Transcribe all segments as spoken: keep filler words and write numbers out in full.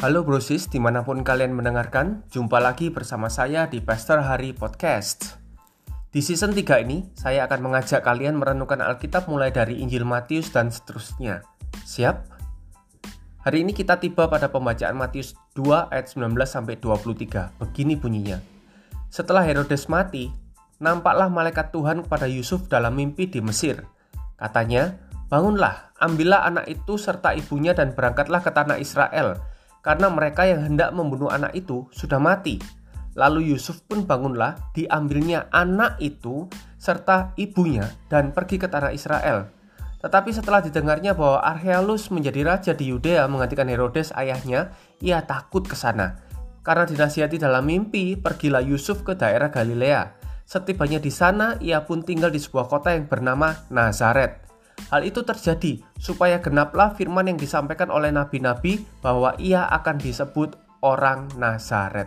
Halo brosis, dimanapun kalian mendengarkan, jumpa lagi bersama saya di Pastor Hari Podcast. Di season tiga ini, saya akan mengajak kalian merenungkan Alkitab mulai dari Injil Matius dan seterusnya. Siap? Hari ini kita tiba pada pembacaan Matius dua ayat sembilan belas sampai dua puluh tiga. Begini bunyinya. Setelah Herodes mati, nampaklah malaikat Tuhan kepada Yusuf dalam mimpi di Mesir. Katanya, bangunlah, ambillah anak itu serta ibunya dan berangkatlah ke tanah Israel, karena mereka yang hendak membunuh anak itu sudah mati. Lalu Yusuf pun bangunlah, diambilnya anak itu serta ibunya dan pergi ke tanah Israel. Tetapi setelah didengarnya bahwa Archelaus menjadi raja di Yudea menggantikan Herodes ayahnya, ia takut ke sana. Karena dinasihati dalam mimpi, pergilah Yusuf ke daerah Galilea. Setibanya di sana, ia pun tinggal di sebuah kota yang bernama Nazaret. Hal itu terjadi supaya genaplah firman yang disampaikan oleh nabi-nabi bahwa ia akan disebut orang Nazaret.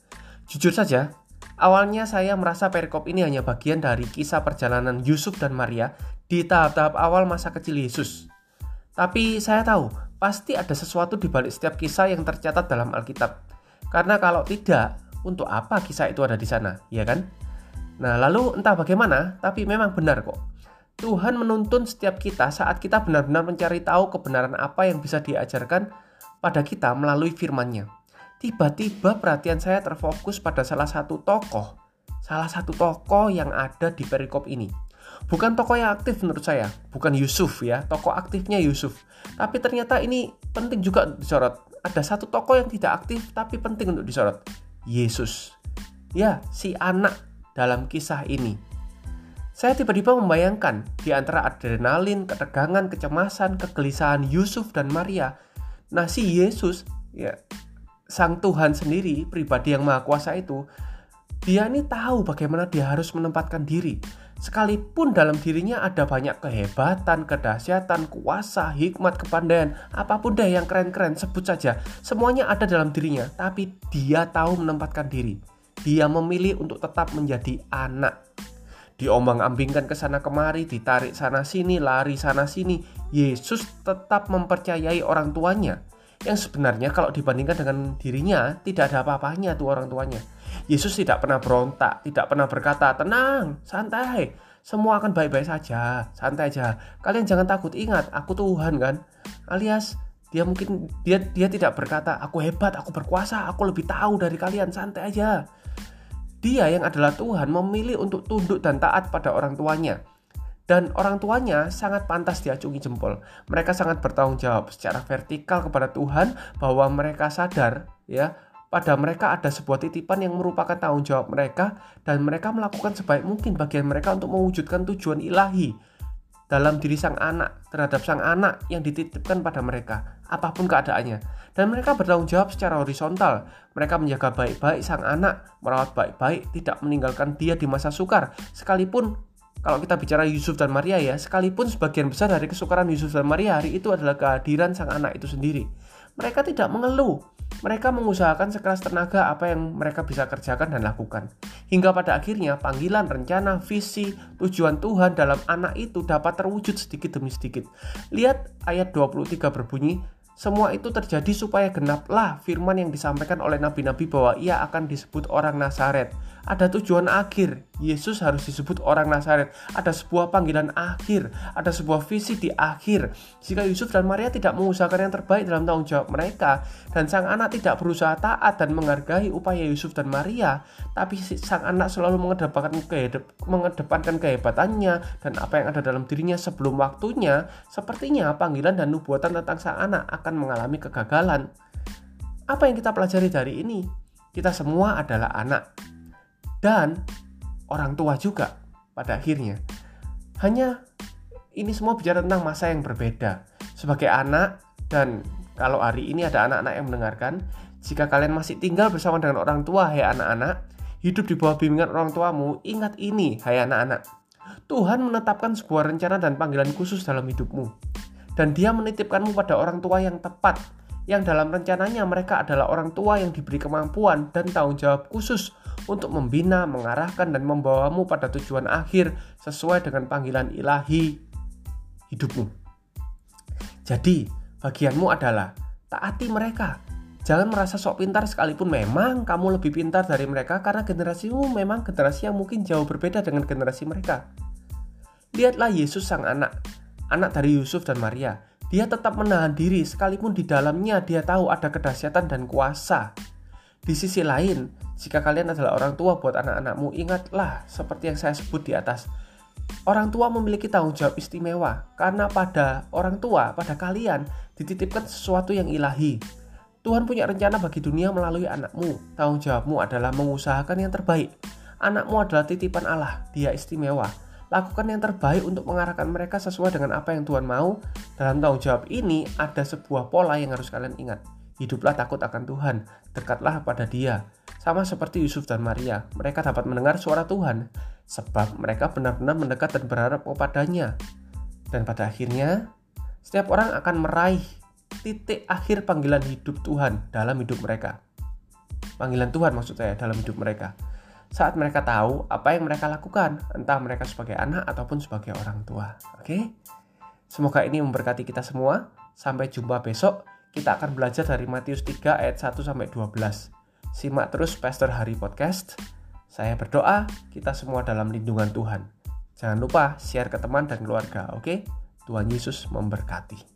Jujur saja, awalnya saya merasa perikop ini hanya bagian dari kisah perjalanan Yusuf dan Maria di tahap-tahap awal masa kecil Yesus. Tapi saya tahu, pasti ada sesuatu di balik setiap kisah yang tercatat dalam Alkitab. Karena kalau tidak, untuk apa kisah itu ada di sana, ya kan? Nah, lalu entah bagaimana, tapi memang benar kok. Tuhan menuntun setiap kita saat kita benar-benar mencari tahu kebenaran apa yang bisa diajarkan pada kita melalui firman-Nya. Tiba-tiba perhatian saya terfokus pada salah satu tokoh, salah satu tokoh yang ada di perikop ini. Bukan tokoh yang aktif menurut saya, bukan Yusuf ya, tokoh aktifnya Yusuf. Tapi ternyata ini penting juga disorot. Ada satu tokoh yang tidak aktif tapi penting untuk disorot, Yesus. Ya, si anak dalam kisah ini. Saya tiba-tiba membayangkan di antara adrenalin, ketegangan, kecemasan, kegelisahan Yusuf dan Maria. Nah, si Yesus, ya, Sang Tuhan sendiri, pribadi yang Maha Kuasa itu, dia ini tahu bagaimana dia harus menempatkan diri. Sekalipun dalam dirinya ada banyak kehebatan, kedahsyatan, kuasa, hikmat, kepandaian, apapun deh yang keren-keren, sebut saja. Semuanya ada dalam dirinya, tapi dia tahu menempatkan diri. Dia memilih untuk tetap menjadi anak. Diombang-ambingkan ke sana kemari, ditarik sana sini, lari sana sini. Yesus tetap mempercayai orang tuanya. Yang sebenarnya kalau dibandingkan dengan dirinya, tidak ada apa-apanya tuh orang tuanya. Yesus tidak pernah berontak, tidak pernah berkata, tenang, santai, semua akan baik-baik saja, santai aja. Kalian jangan takut, ingat, aku Tuhan kan. Alias, dia mungkin dia dia tidak berkata, aku hebat, aku berkuasa, aku lebih tahu dari kalian, santai aja. Dia yang adalah Tuhan memilih untuk tunduk dan taat pada orang tuanya. Dan orang tuanya sangat pantas diacungi jempol. Mereka sangat bertanggung jawab secara vertikal kepada Tuhan bahwa mereka sadar ya, pada mereka ada sebuah titipan yang merupakan tanggung jawab mereka dan mereka melakukan sebaik mungkin bagian mereka untuk mewujudkan tujuan ilahi dalam diri sang anak, terhadap sang anak yang dititipkan pada mereka, apapun keadaannya. Dan mereka bertanggung jawab secara horizontal. Mereka menjaga baik-baik sang anak, merawat baik-baik, tidak meninggalkan dia di masa sukar. Sekalipun, kalau kita bicara Yusuf dan Maria ya, sekalipun sebagian besar dari kesukaran Yusuf dan Maria hari itu adalah kehadiran sang anak itu sendiri. Mereka tidak mengeluh. Mereka mengusahakan sekeras tenaga apa yang mereka bisa kerjakan dan lakukan. Hingga pada akhirnya panggilan, rencana, visi, tujuan Tuhan dalam anak itu dapat terwujud sedikit demi sedikit. Lihat ayat dua puluh tiga berbunyi, semua itu terjadi supaya genaplah firman yang disampaikan oleh nabi-nabi bahwa ia akan disebut orang Nazaret. Ada tujuan akhir, Yesus harus disebut orang Nazaret. Ada sebuah panggilan akhir, ada sebuah visi di akhir. Jika Yusuf dan Maria tidak mengusahakan yang terbaik dalam tanggung jawab mereka, dan sang anak tidak berusaha taat dan menghargai upaya Yusuf dan Maria, tapi sang anak selalu mengedepankan, kehedep, mengedepankan kehebatannya dan apa yang ada dalam dirinya sebelum waktunya, sepertinya panggilan dan nubuatan tentang sang anak akan mengalami kegagalan. Apa yang kita pelajari dari ini? Kita semua adalah anak. Dan orang tua juga pada akhirnya. Hanya ini semua bicara tentang masa yang berbeda. Sebagai anak, dan kalau hari ini ada anak-anak yang mendengarkan, jika kalian masih tinggal bersama dengan orang tua, hai anak-anak, hidup di bawah bimbingan orang tuamu, ingat ini, hai anak-anak. Tuhan menetapkan sebuah rencana dan panggilan khusus dalam hidupmu. Dan dia menitipkanmu pada orang tua yang tepat, yang dalam rencananya mereka adalah orang tua yang diberi kemampuan dan tanggung jawab khusus untuk membina, mengarahkan, dan membawamu pada tujuan akhir sesuai dengan panggilan ilahi hidupmu. Jadi, bagianmu adalah taati mereka, Jangan merasa sok pintar sekalipun memang kamu lebih pintar dari mereka karena generasimu memang generasi yang mungkin jauh berbeda dengan generasi mereka. Lihatlah Yesus sang anak, anak dari Yusuf dan Maria. Dia tetap menahan diri sekalipun di dalamnya dia tahu ada kedahsyatan dan kuasa. Di sisi lain, jika kalian adalah orang tua buat anak-anakmu, ingatlah seperti yang saya sebut di atas. Orang tua memiliki tanggung jawab istimewa karena pada orang tua, pada kalian dititipkan sesuatu yang ilahi. Tuhan punya rencana bagi dunia melalui anakmu. Tanggung jawabmu adalah mengusahakan yang terbaik. Anakmu adalah titipan Allah, dia istimewa. Lakukan yang terbaik untuk mengarahkan mereka sesuai dengan apa yang Tuhan mau. Dalam tanggung jawab ini ada sebuah pola yang harus kalian ingat. Hiduplah takut akan Tuhan, dekatlah pada Dia. Sama seperti Yusuf dan Maria, mereka dapat mendengar suara Tuhan, sebab mereka benar-benar mendekat dan berharap kepadanya. Dan pada akhirnya, setiap orang akan meraih titik akhir panggilan hidup Tuhan dalam hidup mereka. Panggilan Tuhan maksud saya dalam hidup mereka. Saat mereka tahu apa yang mereka lakukan, entah mereka sebagai anak ataupun sebagai orang tua. Oke? Semoga ini memberkati kita semua. Sampai jumpa besok. Kita akan belajar dari Matius tiga ayat satu sampai dua belas. Simak terus Pastor Hari Podcast. Saya berdoa kita semua dalam lindungan Tuhan. Jangan lupa share ke teman dan keluarga, oke? Tuhan Yesus memberkati.